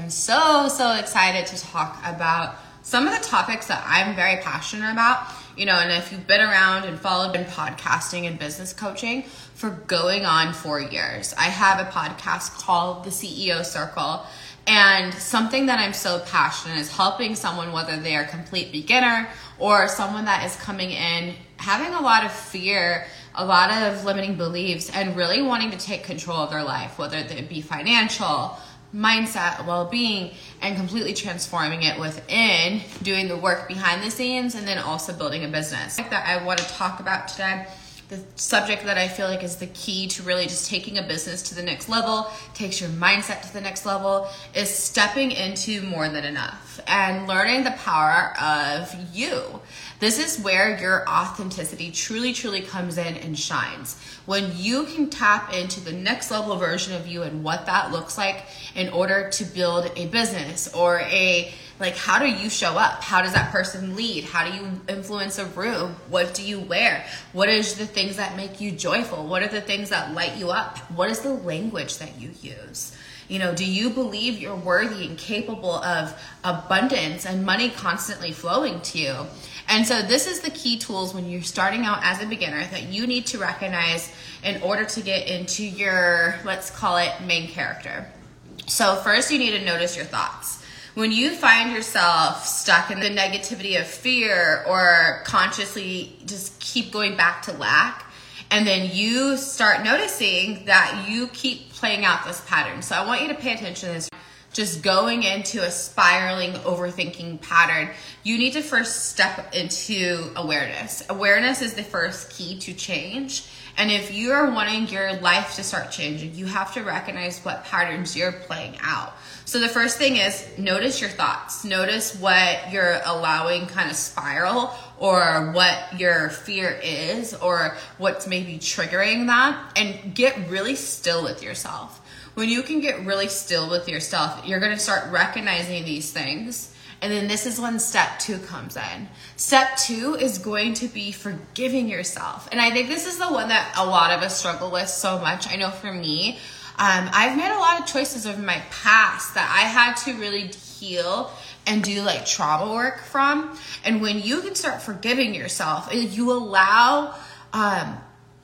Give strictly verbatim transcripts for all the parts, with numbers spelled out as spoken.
I'm so, so excited to talk about some of the topics that I'm very passionate about. You know, and if you've been around and followed in podcasting and business coaching for going on four years, I have a podcast called The C E O Circle. And something that I'm so passionate is helping someone, whether they are a complete beginner or someone that is coming in having a lot of fear, a lot of limiting beliefs, and really wanting to take control of their life, whether it be financial, mindset, well-being, and completely transforming it within, doing the work behind the scenes, and then also building a business. That I want to talk about today, the subject that I feel like is the key to really just taking a business to the next level, takes your mindset to the next level, is stepping into more than enough and learning the power of you. This is where your authenticity truly, truly comes in and shines. When you can tap into the next level version of you and what that looks like in order to build a business or a, like, how do you show up? How does that person lead? How do you influence a room? What do you wear? What is the things that make you joyful? What are the things that light you up? What is the language that you use? You know, do you believe you're worthy and capable of abundance and money constantly flowing to you? And so this is the key tools when you're starting out as a beginner that you need to recognize in order to get into your, let's call it, main character. So first you need to notice your thoughts. When you find yourself stuck in the negativity of fear or consciously just keep going back to lack, and then you start noticing that you keep playing out this pattern. So I want you to pay attention to this. Just going into a spiraling overthinking pattern, you need to first step into awareness. Awareness is the first key to change. And if you're wanting your life to start changing, you have to recognize what patterns you're playing out. So the first thing is notice your thoughts. Notice what you're allowing kind of spiral, or what your fear is, or what's maybe triggering that, and get really still with yourself. When you can get really still with yourself, you're going to start recognizing these things. And then this is when step two comes in. Step two is going to be forgiving yourself. And I think this is the one that a lot of us struggle with so much. I know for me, um, I've made a lot of choices over my past that I had to really heal and do like trauma work from. And when you can start forgiving yourself, you allow um,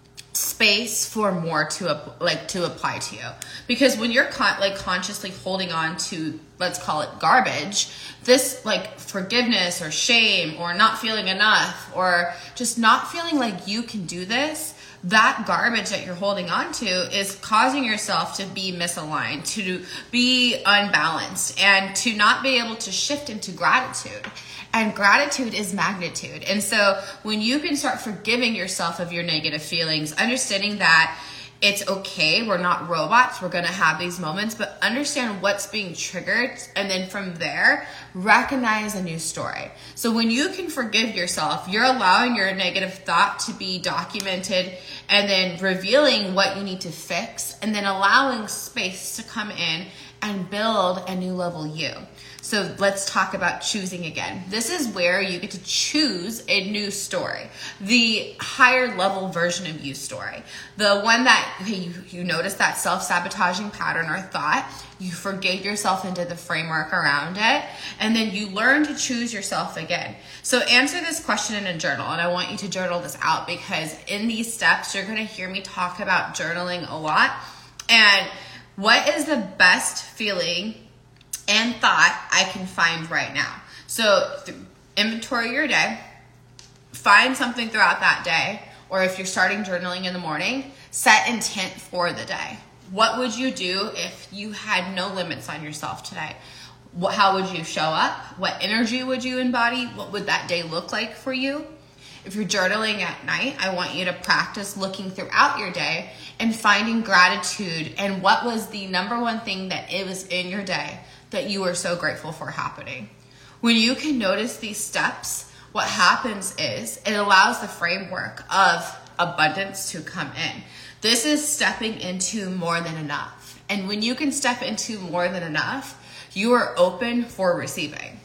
space for more to like to apply to you. Because when you're con- like consciously holding on to, let's call it garbage, this like forgiveness or shame or not feeling enough or just not feeling like you can do this, that garbage that you're holding on to is causing yourself to be misaligned, to be unbalanced, and to not be able to shift into gratitude. And gratitude is magnitude. And so when you can start forgiving yourself of your negative feelings, understanding that it's okay, we're not robots, we're going to have these moments, but understand what's being triggered, and then from there, recognize a new story. So when you can forgive yourself, you're allowing your negative thought to be documented, and then revealing what you need to fix, and then allowing space to come in and build a new level you. So let's talk about choosing again. This is where you get to choose a new story, the higher level version of you story, the one that okay, you, you notice that self-sabotaging pattern or thought, you forgave yourself into the framework around it, and then you learn to choose yourself again. So answer this question in a journal, and I want you to journal this out, because in these steps, you're gonna hear me talk about journaling a lot. And what is the best feeling and thought I can find right now? So inventory your day, find something throughout that day, or if you're starting journaling in the morning, set intent for the day. What would you do if you had no limits on yourself today? What, how would you show up? What energy would you embody? What would that day look like for you? If you're journaling at night, I want you to practice looking throughout your day and finding gratitude and what was the number one thing that it was in your day that you were so grateful for happening. When you can notice these steps, what happens is it allows the framework of abundance to come in. This is stepping into more than enough. And when you can step into more than enough, you are open for receiving.